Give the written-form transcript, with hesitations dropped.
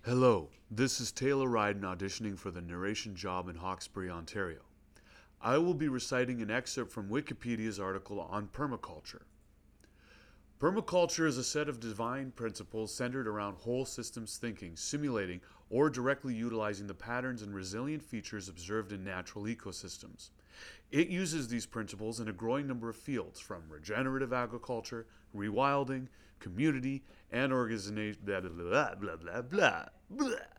Hello, this is Taylor Ryden auditioning for the narration job in Hawkesbury, Ontario. I will be reciting an excerpt from Wikipedia's article on permaculture. Permaculture is a set of design principles centered around whole systems thinking, simulating or directly utilizing the patterns and resilient features observed in natural ecosystems. It uses these principles in a growing number of fields, from regenerative agriculture, rewilding, community, and organization. Blah, blah, blah, blah, blah, blah.